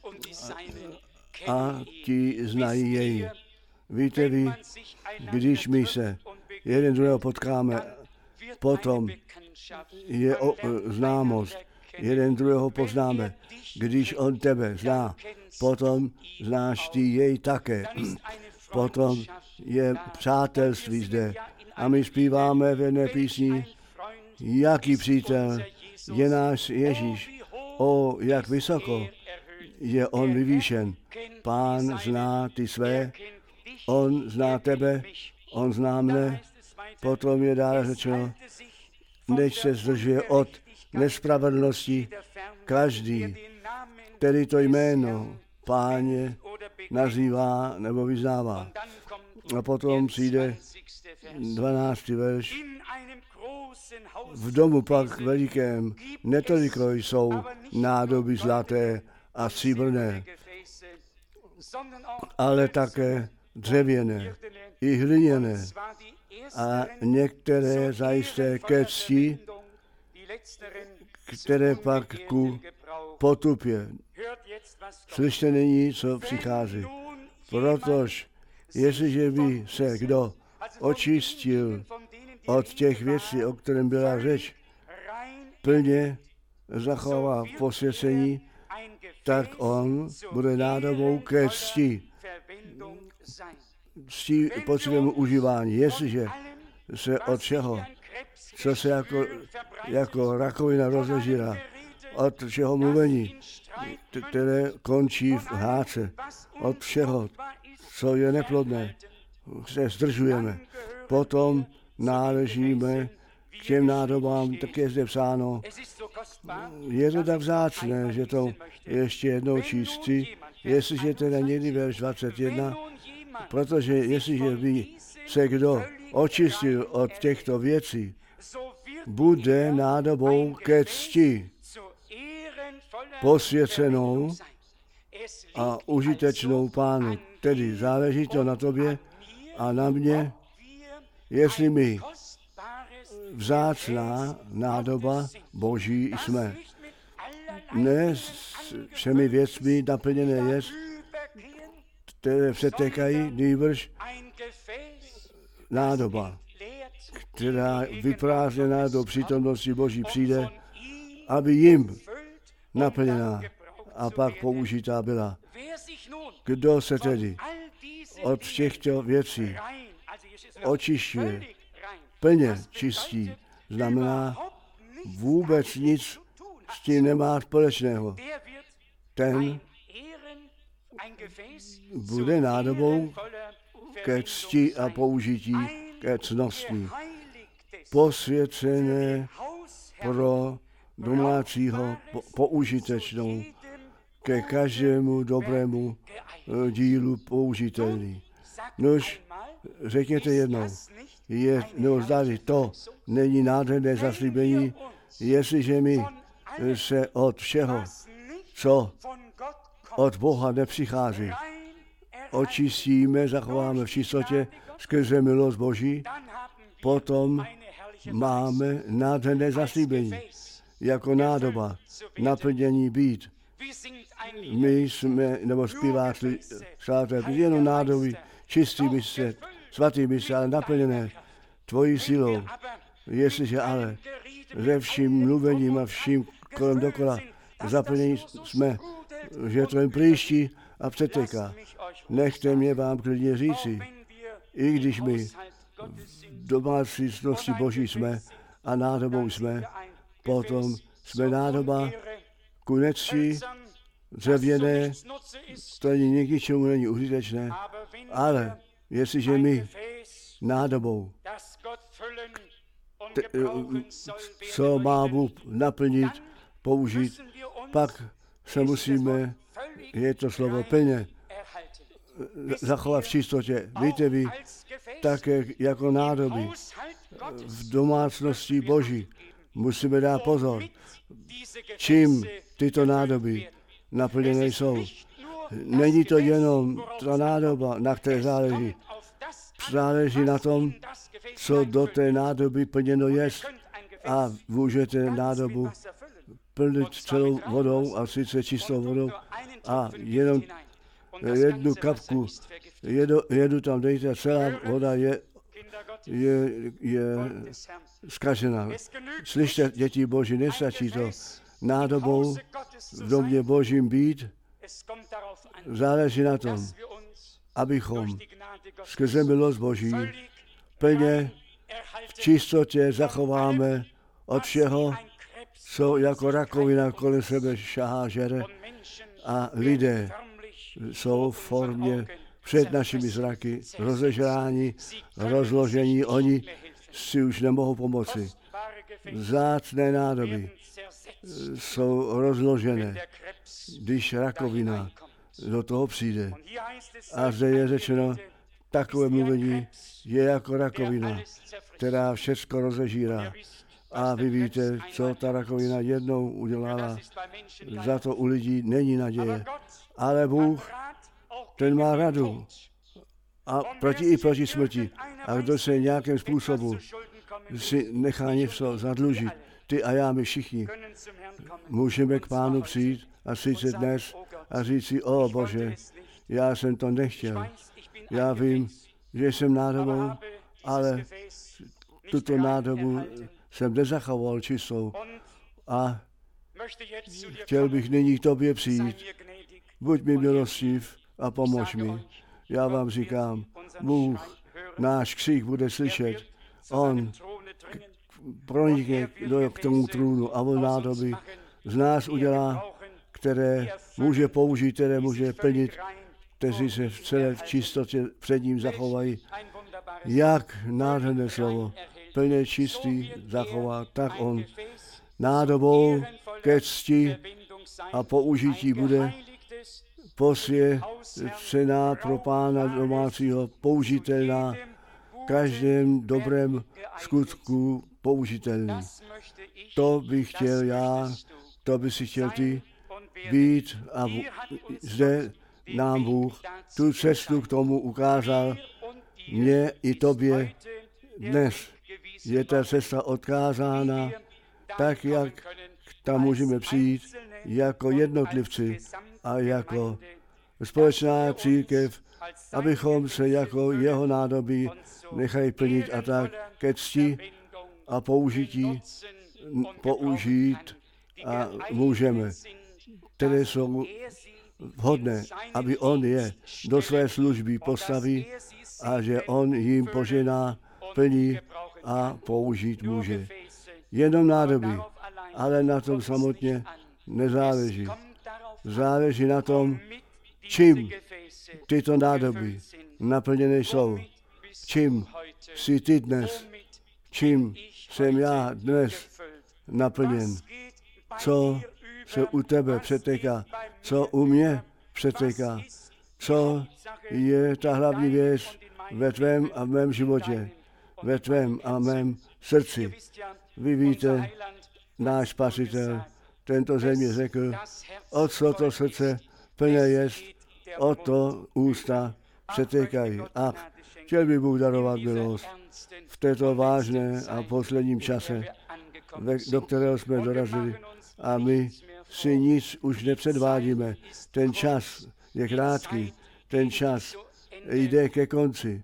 a ti znají jej. Víte vy, když my se jeden druhého potkáme, potom je známost, jeden druhého poznáme. Když on tebe zná, potom znáš ty jej také. Potom je přátelství zde. A my zpíváme v jedné písni, jaký přítel je náš Ježíš. O, jak vysoko je on vyvýšen. Pán zná ty své, on zná tebe, on zná mne. Potom je dále řečeno, než se zdržuje od nespravedlnosti každý, který to jméno Páně nazývá nebo vyznává. A potom přijde 12. verš. V domu pak velikém netoliko jsou nádoby zlaté a stříbrné, ale také dřevěné i hliněné a některé zajisté ke cti, které pak ku potupě. Slyšte nyní, co přichází. Protož, jestliže by se kdo očistil od těch věcí, o kterém byla řeč, plně zachová posvěcení, tak on bude nádobou ke cti potřebnému užívání. Jestliže se od všeho, co se jako rakovina rozežírá, od všeho mluvení, které končí v hádce, od všeho, co je neplodné, se zdržujeme. Potom náležíme k těm nádobám, tak je zde psáno. Je to tak vzácné, že to ještě jednou čísti, jestliže teda někdy verš 21, protože jestliže by se kdo očistil od těchto věcí, bude nádobou ke cti, posvěcenou a užitečnou Pánu. Tedy záleží to na tobě a na mě, jestli my vzácná nádoba Boží jsme. Ne s všemi věcmi naplněné jest, které přetékají, nýbrž nádoba, která vyprázdněná do přítomnosti Boží přijde, aby jim naplněná a pak použitá byla. Kdo se tedy od těchto věcí očišťuje, plně čistí, znamená vůbec nic s tím nemá společného. Ten bude nádobou ke cti a použití, ke cnosti, posvěcené pro domácího použitečnou, ke každému dobrému dílu použitelný. Nož, řekněte jednou, zdali to není nádherné zaslíbení, jestliže my se od všeho, co od Boha nepřichází, očistíme, zachováme v čistotě skrze milost Boží, potom máme nádherné zaslíbení, jako nádoba, naplnění být. My jsme, nebo zpíváci, jenom nádoby, čistými se, svatými se, ale naplněné tvojí silou. Jestliže ale ze vším mluvením a vším kolem dokola zaplnění jsme, že to jen plíští a přetéká. Nechte mě vám klidně říci, i když my v domácnosti Boží jsme a nádobou jsme, potom jsme nádoba kunečí, dřevěné, to ani k čemu není užitečné, ale jestliže my nádobou, co má Bůh naplnit, použít, pak se musíme, je to slovo plně, zachovat v čistotě. Víte vy, také jako nádoby v domácnosti Boží musíme dát pozor, čím tyto nádoby naplněné jsou. Není to jenom ta nádoba, na které záleží. Záleží na tom, co do té nádoby plněno jest. A můžete nádobu plnit celou vodou, a sice čistou vodou, a jenom jednu kapku jedu tam dejte, celá voda je zkažená. Slyšte, děti Boží, nestačí to nádobou v domě Božím být, záleží na tom, abychom skrze milost Boží plně v čistotě zachováme od všeho, co jako rakovina kolem sebe šahá, žere, a lidé jsou v formě před našimi zraky rozežráni, rozložení, oni si už nemohou pomoci. Vzácné nádoby jsou rozložené, když rakovina do toho přijde. A zde je řečeno, takové mluvení je jako rakovina, která všechno rozežírá. A vy víte, co ta rakovina jednou udělala. Za to u lidí není naděje. Ale Bůh, ten má radu. A proti smrti. A kdo se nějakým způsobem si nechá něco zadlužit, ty a já, my všichni, můžeme k Pánu přijít a sice dnes a říct si, o Bože, já jsem to nechtěl. Já vím, že jsem nádobou, ale tuto nádobu jsem nezachoval čistou a chtěl bych nyní k tobě přijít. Buď mi milostiv a pomož mi. Já vám říkám, Bůh náš křik bude slyšet. On pronikne k tomu trůnu a on nádoby z nás udělá, které může použít, které může plnit, kteří se v celé čistotě před ním zachovají. Jak nádherné slovo, plně čistý zachová, tak on nádobou ke cti a použití bude posvěcená pro Pána domácího, použitelná, každém dobrém skutku použitelný. To bych chtěl já, to by si chtěl ty být a zde nám Bůh tu cestu k tomu ukázal, mně i tobě dnes je ta cesta odkázána, tak jak tam můžeme přijít jako jednotlivci a jako společná církev, abychom se jako jeho nádobí nechali plnit a tak ke cti a použít a můžeme, které jsou vhodné, aby on je do své služby postaví a že on jim požená, plní a použít může. Jenom nádobí, ale na tom samotně nezáleží. Záleží na tom, čím tyto nádoby naplněné jsou. Čím jsi ty dnes, čím jsem já dnes naplněn. Co se u tebe přetéká, co u mě přetéká, co je ta hlavní věc ve tvém a v mém životě, ve tvém a mém srdci. Vy víte, náš Spasitel tento země řekl, o co to srdce plné jest, o to ústa přetékají. Ach, chtěl by Bůh darovat milost v této vážné a posledním čase, do kterého jsme dorazili a my si nic už nepředvádíme. Ten čas je krátký, ten čas jde ke konci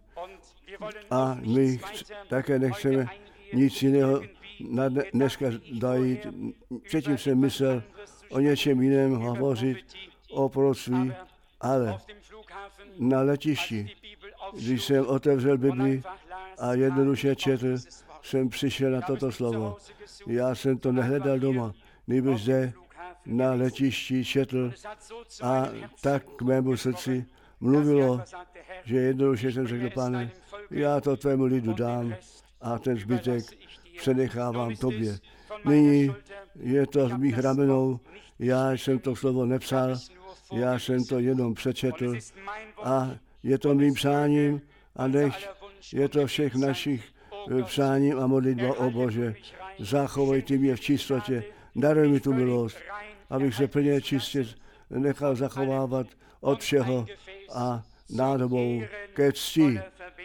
a my také nechceme nic jiného na dneska dojít. Předtím jsem myslel o něčem jiném hovořit, o proroctví, ale na letišti, když jsem otevřel Bibli a jednoduše četl, jsem přišel na toto slovo. Já jsem to nehledal doma, nýbrž zde na letišti četl a tak k mému srdci mluvilo, že jednoduše jsem řekl, Pane, já to tvému lidu dám a ten zbytek přenechávám tobě. Nyní je to z mých ramenou, já jsem to slovo nepsal, já jsem to jenom přečetl a je to mým přáním a nech je to všech našich přáním a modlitba, o Bože. Zachovej ty mě v čistotě, daruj mi tu milost, abych se plně čistě nechal zachovávat od všeho a nádobou ke cti.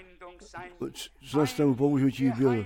Cnostému použití byl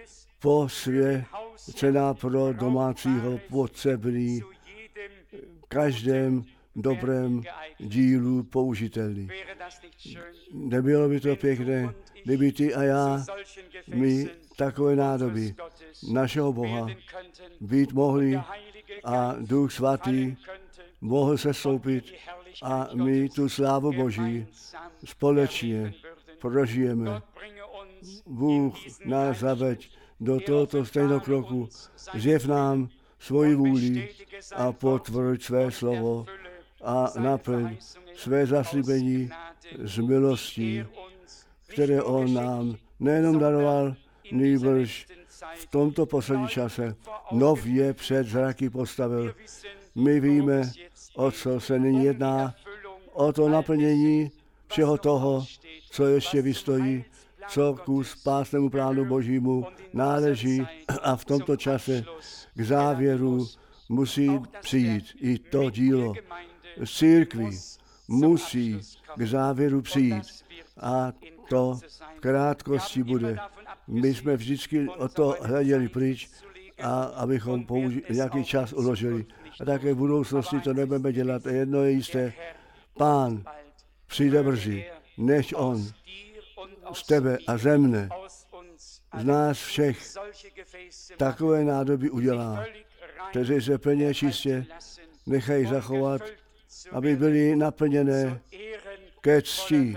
posvěcená pro domácího potřebný, každém dobrém dílu použitelný. Nebylo by to pěkné, kdyby ty a já, my takové nádoby našeho Boha být mohli a Duch Svatý mohl sestoupit a my tu slávu Boží společně prožijeme. Bůh nás zaveď do tohoto stejného kroku, zjev nám svoji vůli a potvrď své slovo a naplň své zaslíbení z milostí, které on nám nejenom daroval, nýbrž v tomto posledním čase nově před zraky postavil. My víme, o co se nyní jedná, o to naplnění všeho toho, co ještě vystojí, co ku spásnému plánu Božímu náleží a v tomto čase k závěru musí přijít i to dílo. Církví musí k závěru přijít a to v krátkosti bude. My jsme vždycky o to hleděli pryč a abychom nějaký čas uložili. A také v budoucnosti to nebudeme dělat. A jedno je jisté, Pán přijde brzy, než on z tebe a ze mne, z nás všech takové nádoby udělá, kteří se plně čistě nechají zachovat, aby byly naplněné ke cti,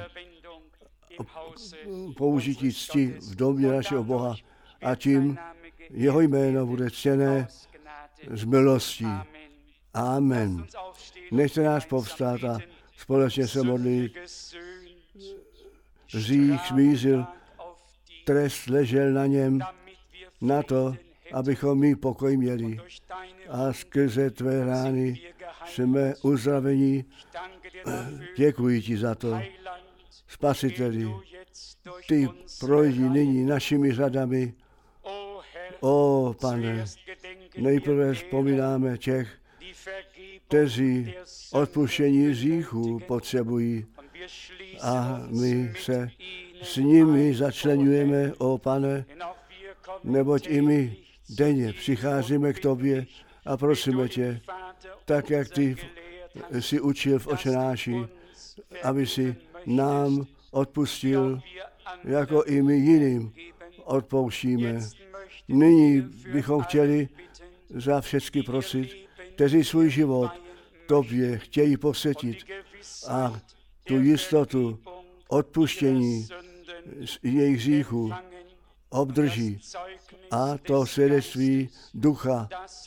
použití cti v domě našeho Boha a tím jeho jméno bude ctěné z milostí. Amen. Nechte nás povstát a společně se modlit. Hřích smířil, trest ležel na něm, na to, abychom my pokoj měli. A skrze tvé rány jsme uzdraveni. Děkuji ti za to, Spasiteli. Ty projdi nyní našimi řadami. O Pane, nejprve vzpomínáme těch, kteří odpuštění hříchů potřebují. A my se s nimi začleňujeme, o Pane, neboť i my denně přicházíme k tobě a prosíme tě, tak jak ty jsi učil v Otčenáši, aby si nám odpustil, jako i my jiným odpouštíme. Nyní bychom chtěli za všechny prosit, kteří svůj život tobě chtějí posvětit a tu jistotu odpuštění jejich hříchů obdrží a to svědectví ducha,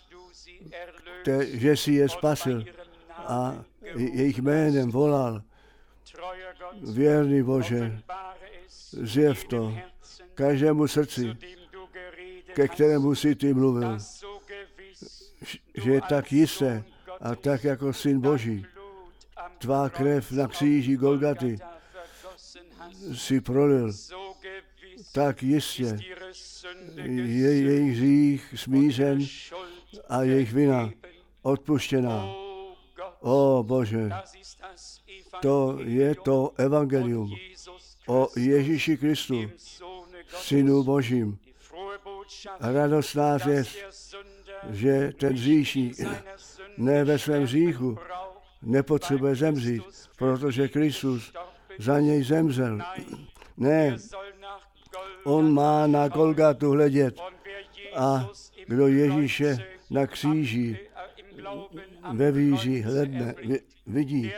že si je spasil a jejich jménem volal. Věrný Bože, zjev to každému srdci, ke kterému jsi ty mluvil, že je tak jisté a tak jako Syn Boží, tvá krev na kříži Golgaty si prolil, tak jistě je jejich hřích smířen a jejich vina odpuštěná. O Bože, to je to evangelium o Ježíši Kristu, Synu Božím. Radost nás je, že ten hříšník ne ve svém hříchu nepotřebuje zemřít, protože Kristus za něj zemřel. Ne, on má na Golgatu hledět a kdo Ježíše na kříži ve víži hledne, vidí,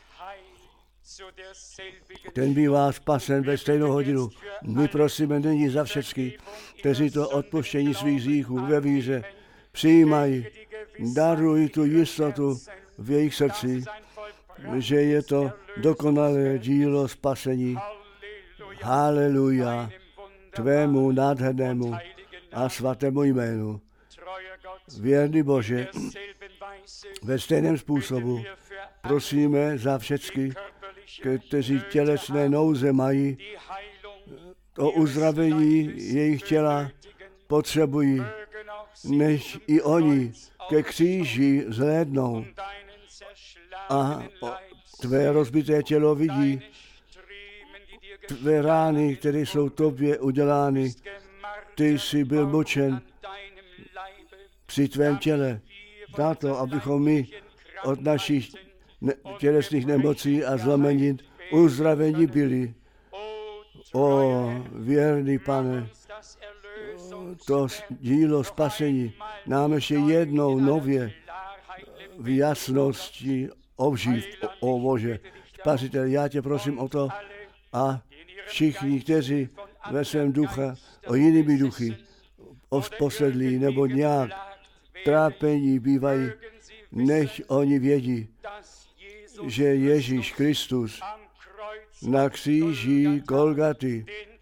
ten bývá spasen ve stejnou hodinu. My prosíme nyní za všechny, kteří to odpuštění svých hříchů ve víře přijímají. Daruj tu jistotu v jejich srdci, že je to dokonalé dílo spasení. Haleluja, tvému nádhernému a svatému jménu. Věrný Bože, ve stejném způsobu prosíme za všechny, kteří tělesné nouze mají, o uzdravení jejich těla potřebují, než i oni ke kříži zhlédnou a tvé rozbité tělo vidí, tvé rány, které jsou tobě udělány. Ty jsi byl mučen při tvém těle, tato, abychom my od našich tělesných nemocí a zlomenin uzdravení byli. O věrný Pane, to dílo spasení nám ještě jednou nově v jasnosti obživ, o Bože. Spasitel, já tě prosím o to a všichni, kteří ve svém ducha, o jinými duchy, posedlí nebo nějak trápení bývají, nech oni vědí, že Ježíš Kristus na kříži Golgaty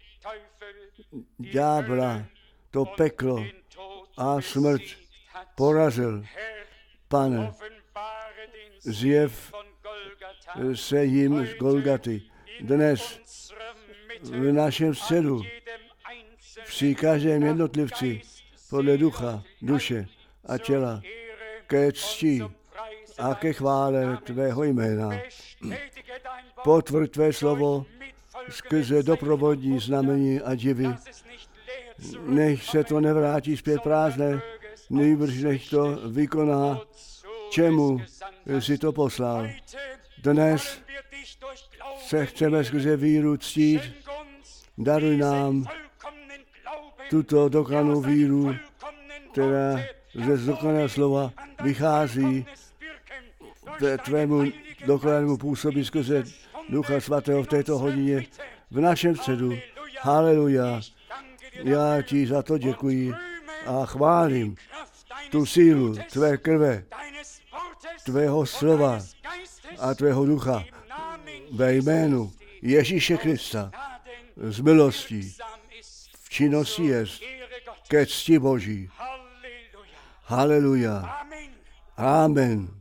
ďábla, to peklo a smrt porazil. Pane, zjev se jim z Golgaty dnes v našem středu, při každém jednotlivci, podle ducha, duše a těla, ke cti a ke chvále tvého jména. Potvrď tvé slovo skrze doprovodní znamení a divy. Nech se to nevrátí zpět prázdné, nejbrž nech to vykoná, čemu jsi to poslal. Dnes se chceme skrze víru ctít. Daruj nám tuto dokonalou víru, která ze dokonalého slova vychází tvému dokonalému působí skrze Ducha Svatého v této hodině v našem středu. Haleluja. Já ti za to děkuji a chválím tu sílu tvé krve tvého slova a tvého ducha ve jménu Ježíše Krista z milostí v činnosti jest ke cti Boží. Haleluja. Amen.